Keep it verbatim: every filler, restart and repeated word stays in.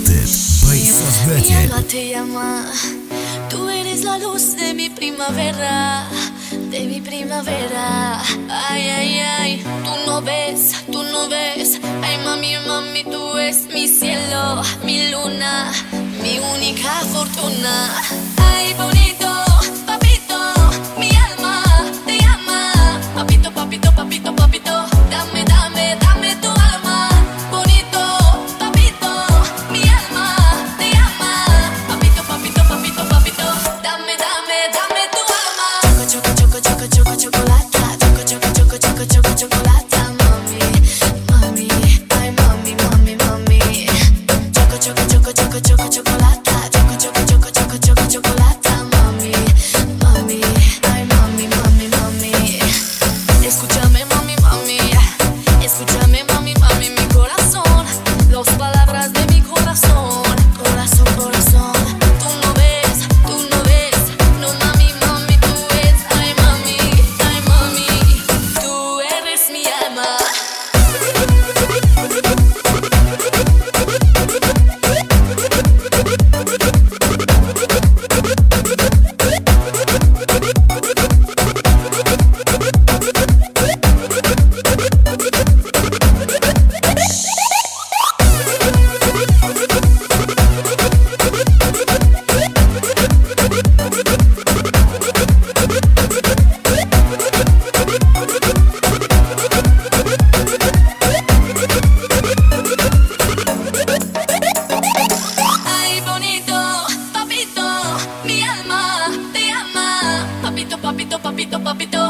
Selected by Mi Sasgate. alma te llama, tú eres la luz de mi primavera, de mi primavera. Ay, ay, ay, tú no ves, tú no ves. Ay, mami, mami, tú eres mi cielo, mi luna, mi única fortuna. Ay, bonito, papito, mi alma te llama. Papito, papito, papito, papito, dame, dame, dame tu alma. Bonito, papito, mi alma te llama. Papito, papito, papito, papito, dame, dame, dame tu alma. Choco, choco, choco, choco, choco, chocolata. Choco, choco, choco, choco, choco, chocolata. Mami, mami, ay, mami, mami, mami. Choco, choco, choco, choco, choco, chocolata. Choco, choco, choco, choco, choco, chocolata. Mami, mami, ay, mami, mami, mami. Escúchame, mami, mami. Escúchame, mami, mami, mi corazón. Las palabras de mi corazón. Corazón, corazón. Tú no ves, tú no ves. No, mami, mami, tú eres. Ay, mami, ay, mami. Tú eres mi alma. Ay, bonito, papito, mi alma te ama. Papito, papito, papito, papito.